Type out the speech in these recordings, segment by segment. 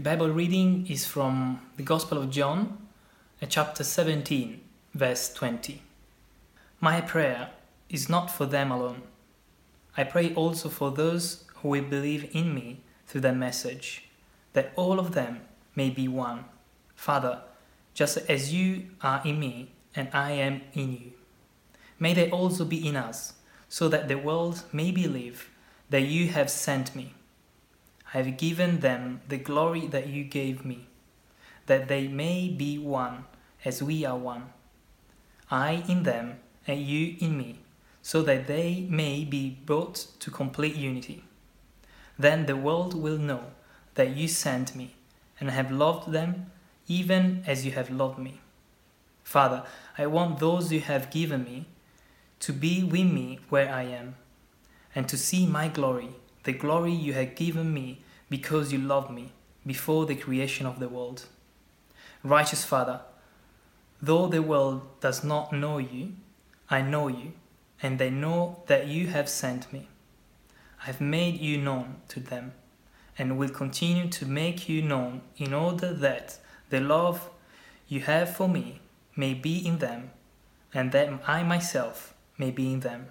The Bible reading is from the Gospel of John, chapter 17, verse 20. My prayer is not for them alone. I pray also for those who will believe in me through their message, that all of them may be one. Father, just as you are in me and I am in you, may they also be in us, so that the world may believe that you have sent me. I have given them the glory that you gave me, that they may be one as we are one. I in them and you in me, so that they may be brought to complete unity. Then the world will know that you sent me and have loved them even as you have loved me. Father, I want those you have given me to be with me where I am, and to see my glory, the glory you have given me because you loved me before the creation of the world. Righteous Father, though the world does not know you, I know you, and they know that you have sent me. I have made you known to them, and will continue to make you known in order that the love you have for me may be in them, and that I myself may be in them.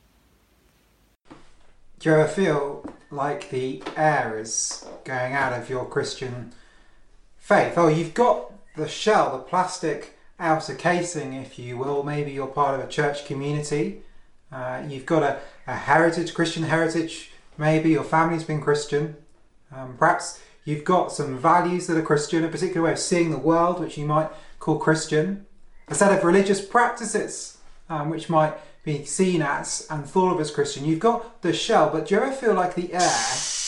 Do you ever feel like the air is going out of your Christian faith? Oh, you've got the shell, the plastic outer casing, if you will. Maybe you're part of a church community. You've got a heritage, Christian heritage. Maybe your family's been Christian. Perhaps you've got some values that are Christian, a particular way of seeing the world, which you might call Christian. A set of religious practices, which might be seen as and thought of as Christian. You've got the shell, but do you ever feel like the air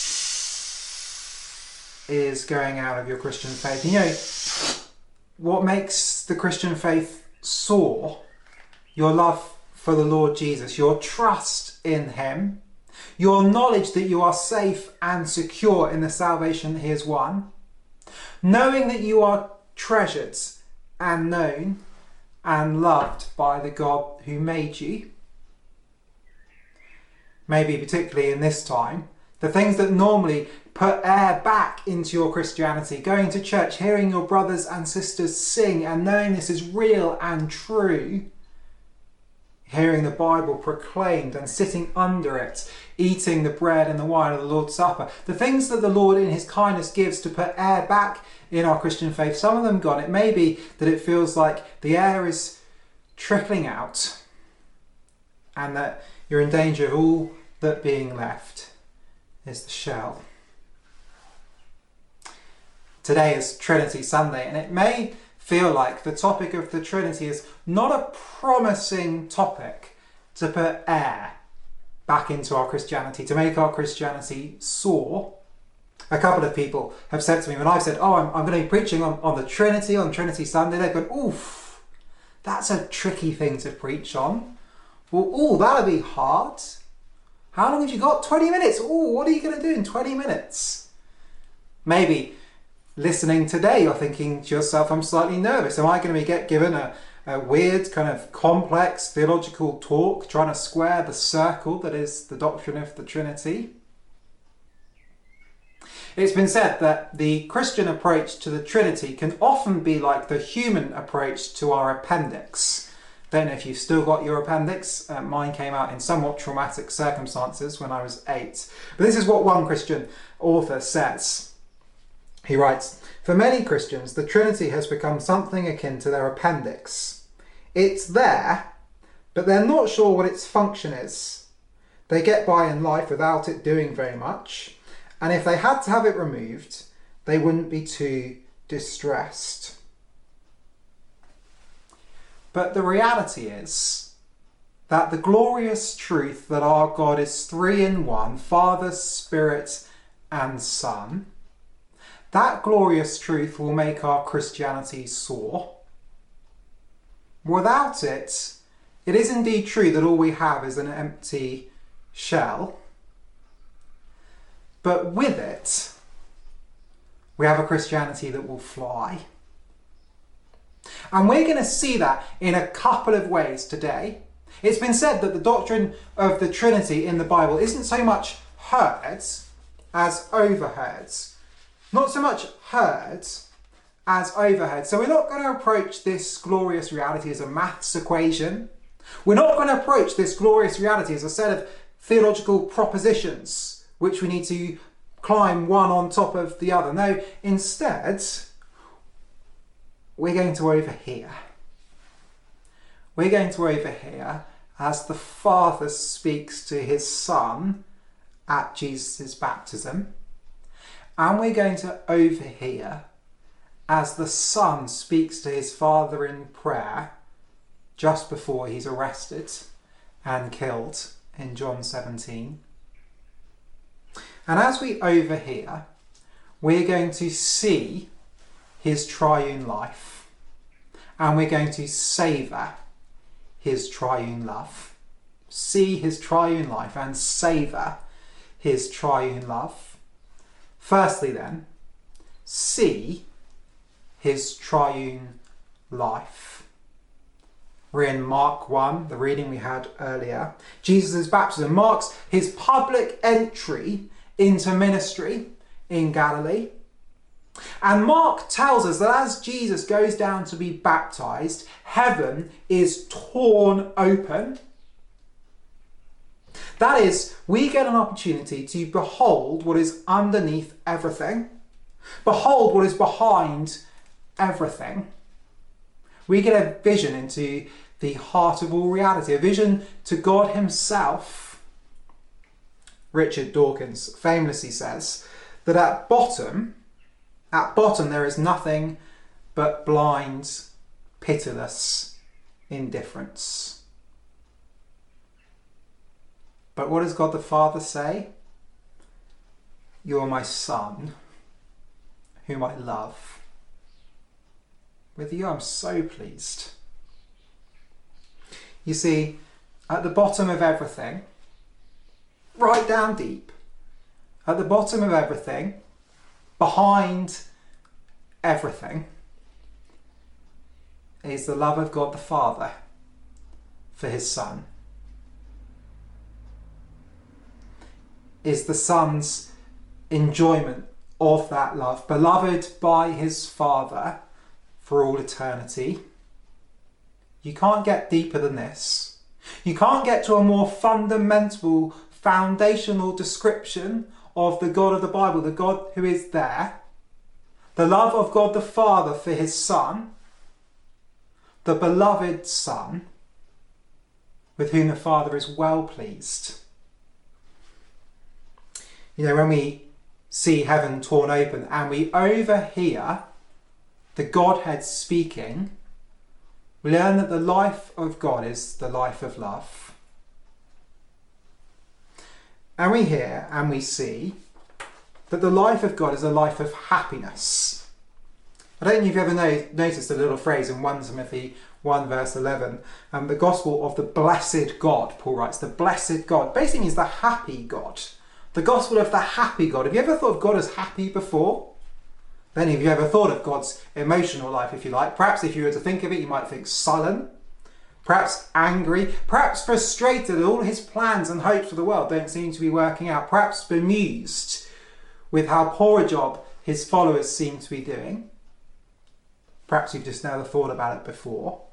is going out of your Christian faith? You know, what makes the Christian faith soar? Your love for the Lord Jesus, your trust in him, your knowledge that you are safe and secure in the salvation that he has won, knowing that you are treasured and known and loved by the God who made you. Maybe particularly in this time, the things that normally put air back into your Christianity, going to church, hearing your brothers and sisters sing and knowing this is real and true, hearing the Bible proclaimed and sitting under it, eating the bread and the wine of the Lord's Supper, the things that the Lord in his kindness gives to put air back in our Christian faith, some of them gone. It may be that it feels like the air is trickling out and that you're in danger of all that being left is the shell. Today is Trinity Sunday, and it may feel like the topic of the Trinity is not a promising topic to put air back into our Christianity, to make our Christianity soar. A couple of people have said to me when I've said, I'm going to be preaching on the Trinity, on Trinity Sunday, they've gone, oof, that's a tricky thing to preach on. Well, that'll be hard. How long have you got? 20 minutes. What are you going to do in 20 minutes? Maybe listening today, you're thinking to yourself, I'm slightly nervous. Am I going to be given a weird kind of complex theological talk trying to square the circle that is the doctrine of the Trinity? It's been said that the Christian approach to the Trinity can often be like the human approach to our appendix. Don't know if you've still got your appendix. Mine came out in somewhat traumatic circumstances when I was 8. But this is what one Christian author says. He writes, "For many Christians, the Trinity has become something akin to their appendix. It's there, but they're not sure what its function is. They get by in life without it doing very much, and if they had to have it removed, they wouldn't be too distressed." But the reality is that the glorious truth that our God is three in one, Father, Spirit, and Son, that glorious truth will make our Christianity soar. Without it, it is indeed true that all we have is an empty shell. But with it, we have a Christianity that will fly. And we're going to see that in a couple of ways today. It's been said that the doctrine of the Trinity in the Bible isn't so much heard as overheard. Not so much heard as overheard. So we're not going to approach this glorious reality as a maths equation. We're not going to approach this glorious reality as a set of theological propositions which we need to climb one on top of the other. No, instead, we're going to overhear. We're going to overhear as the Father speaks to his Son at Jesus' baptism. And we're going to overhear as the Son speaks to his Father in prayer just before he's arrested and killed in John 17. And as we overhear, we're going to see his triune life, and we're going to savour his triune love. See his triune life and savour his triune love. Firstly then, see his triune life. We're in Mark 1, the reading we had earlier. Jesus' baptism marks his public entry into ministry in Galilee. And Mark tells us that as Jesus goes down to be baptised, heaven is torn open. That is, we get an opportunity to behold what is underneath everything. Behold what is behind everything. We get a vision into the heart of all reality, a vision to God himself. Richard Dawkins famously says that at bottom there is nothing but blind, pitiless indifference. But what does God the Father say? You are my Son, whom I love. With you I'm so pleased. You see, at the bottom of everything, right down deep, at the bottom of everything, behind everything, is the love of God the Father for his Son. Is the Son's enjoyment of that love, beloved by his Father for all eternity. You can't get deeper than this. You can't get to a more fundamental, foundational description of the God of the Bible, the God who is there. The love of God the Father for his Son, the beloved Son, with whom the Father is well pleased. You know, when we see heaven torn open and we overhear the Godhead speaking, we learn that the life of God is the life of love. And we hear and we see that the life of God is a life of happiness. I don't know if you've ever noticed a little phrase in 1 Timothy 1 verse 11, the gospel of the blessed God, Paul writes, the blessed God, basically means the happy God. The gospel of the happy God. Have you ever thought of God as happy before? Then have you ever thought of God's emotional life, if you like? Perhaps if you were to think of it, you might think sullen, perhaps angry, perhaps frustrated at all his plans and hopes for the world don't seem to be working out, perhaps bemused with how poor a job his followers seem to be doing. Perhaps you've just never thought about it before.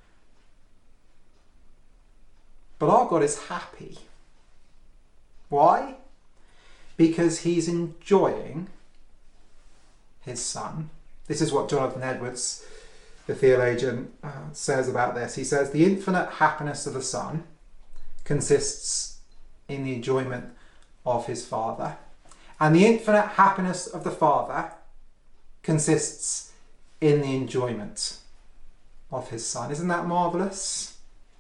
But our God is happy. Why? Because he's enjoying his Son. This is what Jonathan Edwards, the theologian, says about this. He says, the infinite happiness of the Son consists in the enjoyment of his Father. And the infinite happiness of the Father consists in the enjoyment of his Son. Isn't that marvellous?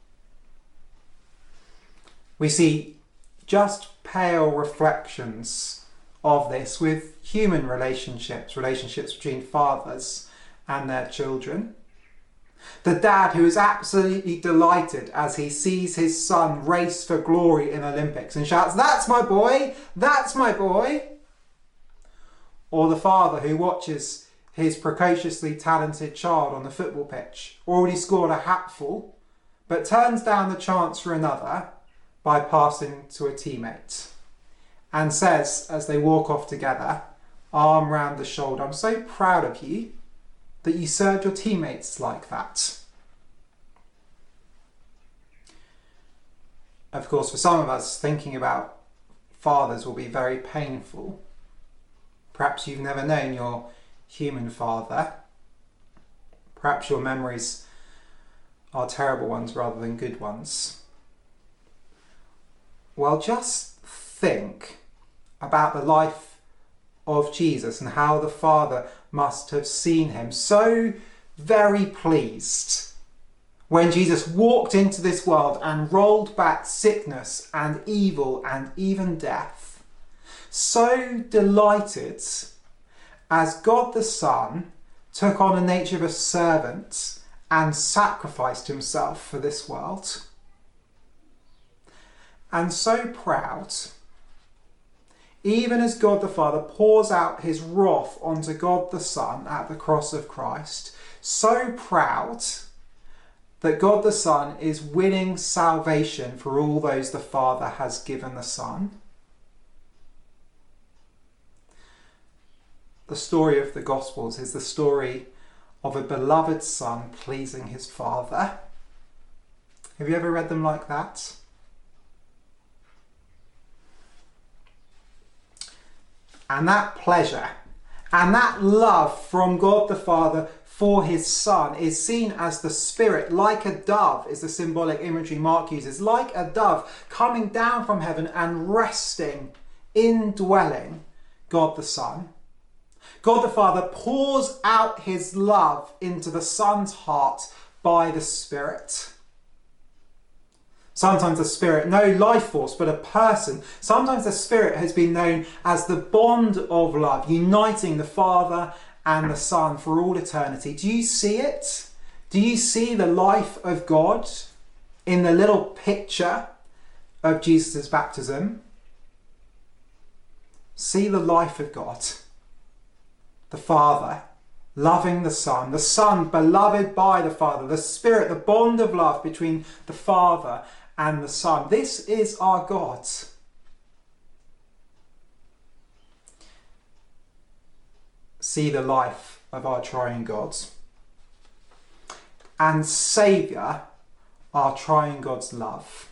We see just pale reflections of this with human relationships between fathers and their children. The dad who is absolutely delighted as he sees his son race for glory in Olympics and shouts, "That's my boy! That's my boy!" Or the father who watches his precociously talented child on the football pitch, already scored a hatful, but turns down the chance for another by passing to a teammate, and says as they walk off together, arm round the shoulder. I'm so proud of you that you served your teammates like that. Of course, for some of us, thinking about fathers will be very painful. Perhaps you've never known your human father. Perhaps your memories are terrible ones rather than good ones. Well, just think about the life of Jesus and how the Father must have seen him so very pleased when Jesus walked into this world and rolled back sickness and evil and even death. So delighted as God the Son took on the nature of a servant and sacrificed himself for this world. And so proud, even as God the Father pours out his wrath onto God the Son at the cross of Christ, so proud that God the Son is winning salvation for all those the Father has given the Son. The story of the Gospels is the story of a beloved Son pleasing his Father. Have you ever read them like that? And that pleasure and that love from God the Father for his Son is seen as the Spirit, like a dove, is the symbolic imagery Mark uses, like a dove coming down from heaven and resting, indwelling God the Son. God the Father pours out his love into the Son's heart by the Spirit. Sometimes the Spirit, no life force, but a person. Sometimes the Spirit has been known as the bond of love, uniting the Father and the Son for all eternity. Do you see it? Do you see the life of God in the little picture of Jesus' baptism? See the life of God. The Father loving the Son beloved by the Father, the Spirit, the bond of love between the Father and the Son. This is our God. See the life of our triune God. And Saviour, our triune God's love.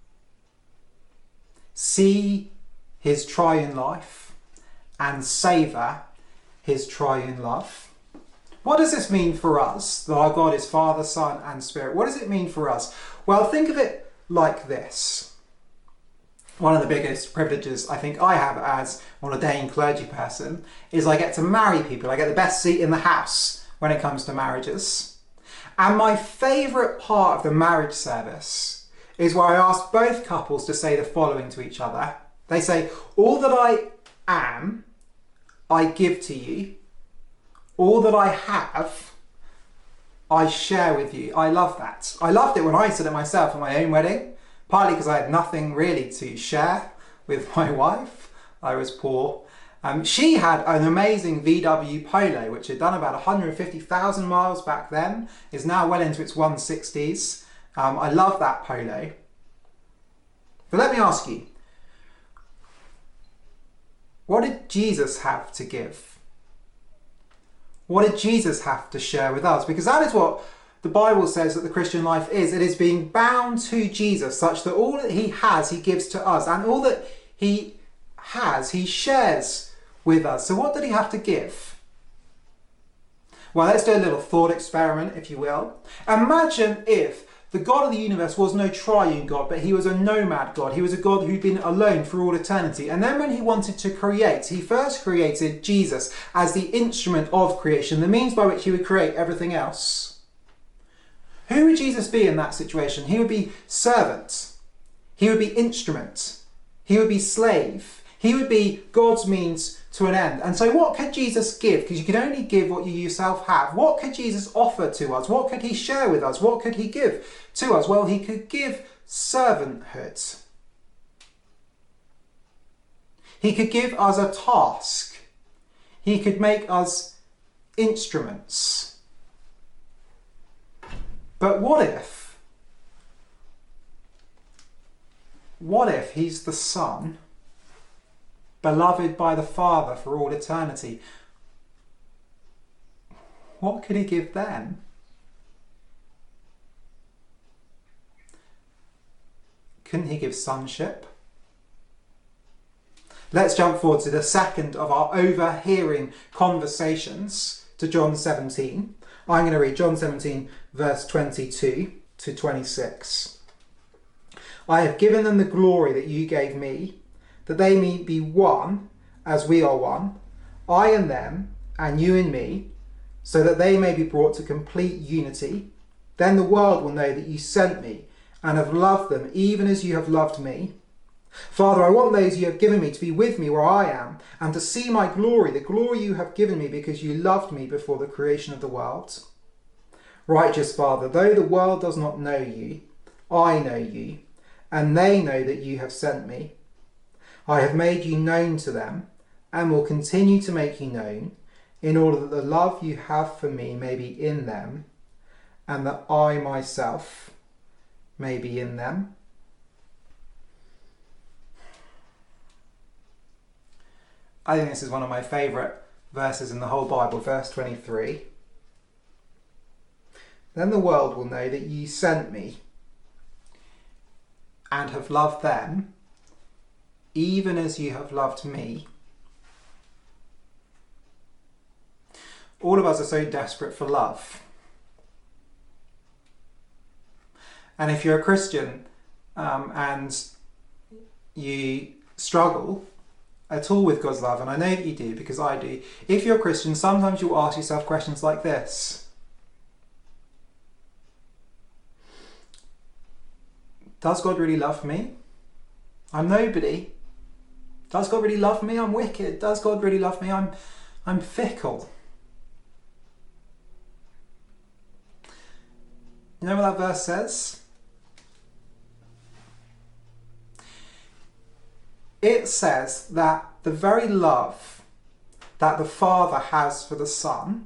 See his triune life and savour his triune love. What does this mean for us, that our God is Father, Son and Spirit? What does it mean for us? Well, think of it like this. One of the biggest privileges I think I have as an ordained clergy person is I get to marry people. I get the best seat in the house when it comes to marriages. And my favourite part of the marriage service is where I ask both couples to say the following to each other. They say, "All that I am, I give to you. All that I have, I share with you." I love that. I loved it when I said it myself at my own wedding, partly because I had nothing really to share with my wife. I was poor. She had an amazing VW Polo, which had done about 150,000 miles back then, is now well into its 160s. I love that Polo. But let me ask you, what did Jesus have to give? What did Jesus have to share with us? Because that is what the Bible says that the Christian life is. It is being bound to Jesus such that all that he has, he gives to us. And all that he has, he shares with us. So what did he have to give? Well, let's do a little thought experiment, if you will. Imagine if the God of the universe was no triune God, but he was a nomad God. He was a God who'd been alone for all eternity. And then when he wanted to create, he first created Jesus as the instrument of creation, the means by which he would create everything else. Who would Jesus be in that situation? He would be servant. He would be instrument. He would be slave. He would be God's means to an end. And so what could Jesus give? Because you can only give what you yourself have. What could Jesus offer to us? What could he share with us? What could he give to us? Well, he could give servanthood. He could give us a task. He could make us instruments. But what if he's the Son beloved by the Father for all eternity, what could he give them? Couldn't he give sonship? Let's jump forward to the second of our overhearing conversations, to John 17. I'm going to read John 17, verse 22 to 26. I have given them the glory that you gave me, that they may be one as we are one, I and them, and you and me, so that they may be brought to complete unity. Then the world will know that you sent me and have loved them even as you have loved me. Father, I want those you have given me to be with me where I am, and to see my glory, the glory you have given me because you loved me before the creation of the world. Righteous Father, though the world does not know you, I know you, and they know that you have sent me. I have made you known to them, and will continue to make you known, in order that the love you have for me may be in them, and that I myself may be in them. I think this is one of my favourite verses in the whole Bible, verse 23. Then the world will know that you sent me and have loved them, even as you have loved me. All of us are so desperate for love. And if you're a Christian and you struggle at all with God's love, and I know that you do because I do, if you're a Christian, sometimes you'll ask yourself questions like this. Does God really love me? I'm nobody. Does God really love me? I'm wicked. Does God really love me? I'm fickle. You know what that verse says? It says that the very love that the Father has for the Son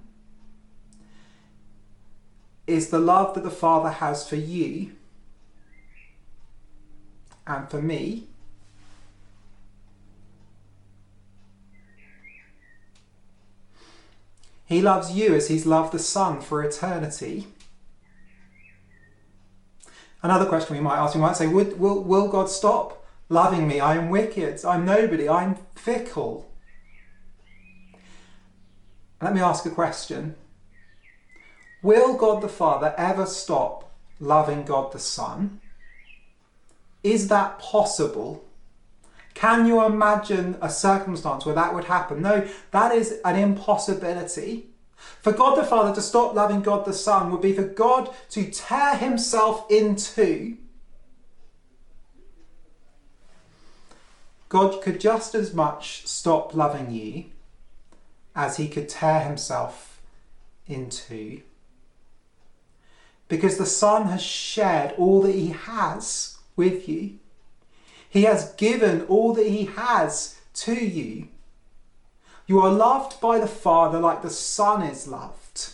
is the love that the Father has for you and for me. He loves you as he's loved the Son for eternity. Another question we might ask, we might say, will God stop loving me? I am wicked, I'm nobody, I'm fickle. Let me ask a question. Will God the Father ever stop loving God the Son? Is that possible? Can you imagine a circumstance where that would happen? No, that is an impossibility. For God the Father to stop loving God the Son would be for God to tear himself in two. God could just as much stop loving you as he could tear himself in two. Because the Son has shared all that he has with you. He has given all that he has to you. You are loved by the Father like the Son is loved.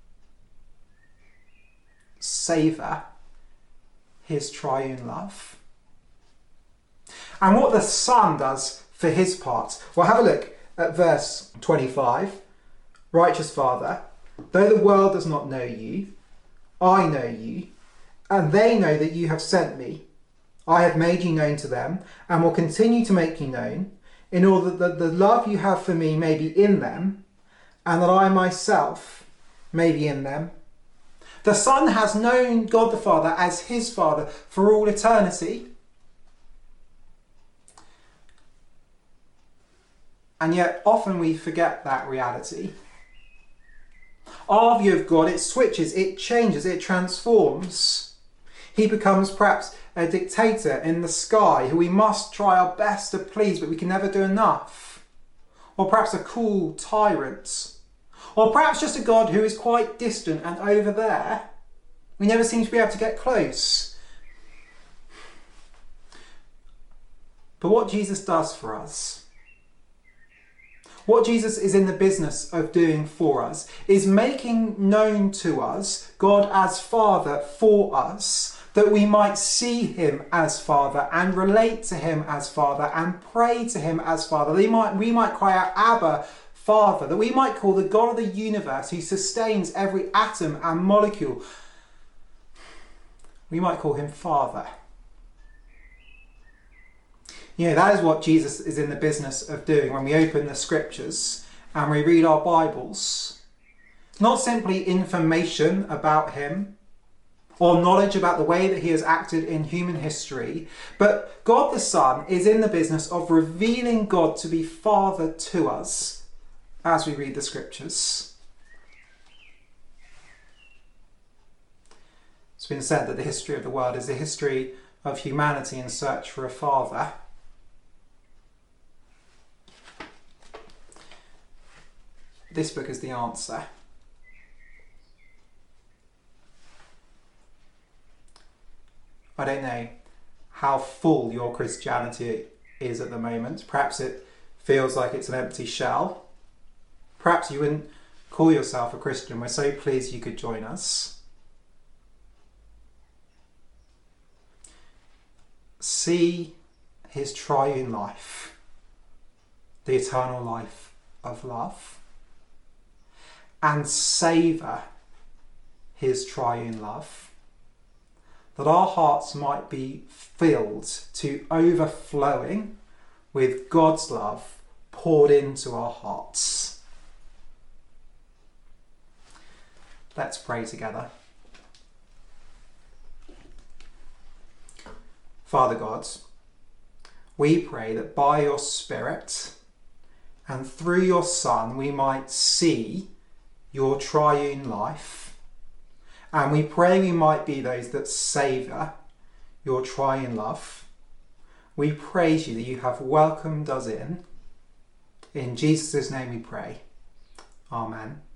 Savour his triune love. And what the Son does for his part. Well, have a look at verse 25. Righteous Father, though the world does not know you, I know you, and they know that you have sent me. I have made you known to them, and will continue to make you known, in order that the love you have for me may be in them, and that I myself may be in them. The Son has known God the Father as his Father for all eternity. And yet often we forget that reality. Our view of God, it switches, it changes, it transforms. He becomes perhaps a dictator in the sky who we must try our best to please, but we can never do enough. Or perhaps a cool tyrant. Or perhaps just a God who is quite distant and over there. We never seem to be able to get close. But what Jesus does for us, what Jesus is in the business of doing for us, is making known to us God as Father for us, that we might see him as Father and relate to him as Father and pray to him as Father. We might cry out, Abba, Father, that we might call the God of the universe who sustains every atom and molecule, we might call him Father. You know, that is what Jesus is in the business of doing when we open the scriptures and we read our Bibles. Not simply information about him or knowledge about the way that he has acted in human history, but God the Son is in the business of revealing God to be Father to us as we read the scriptures. It's been said that the history of the world is the history of humanity in search for a father. This book is the answer. I don't know how full your Christianity is at the moment. Perhaps it feels like it's an empty shell. Perhaps you wouldn't call yourself a Christian. We're so pleased you could join us. See his triune life, the eternal life of love, and savour his triune love, that our hearts might be filled to overflowing with God's love poured into our hearts. Let's pray together. Father God, we pray that by your Spirit and through your Son we might see your triune life, and we pray we might be those that savour your triune love. We praise you that you have welcomed us in. In Jesus' name we pray. Amen.